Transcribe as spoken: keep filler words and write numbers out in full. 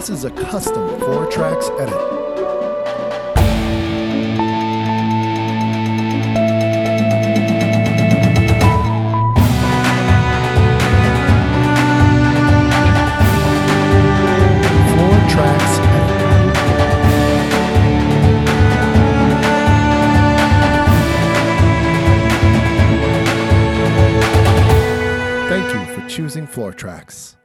This is a custom FloorTracks edit. FloorTracks edit. Thank you for choosing FloorTracks.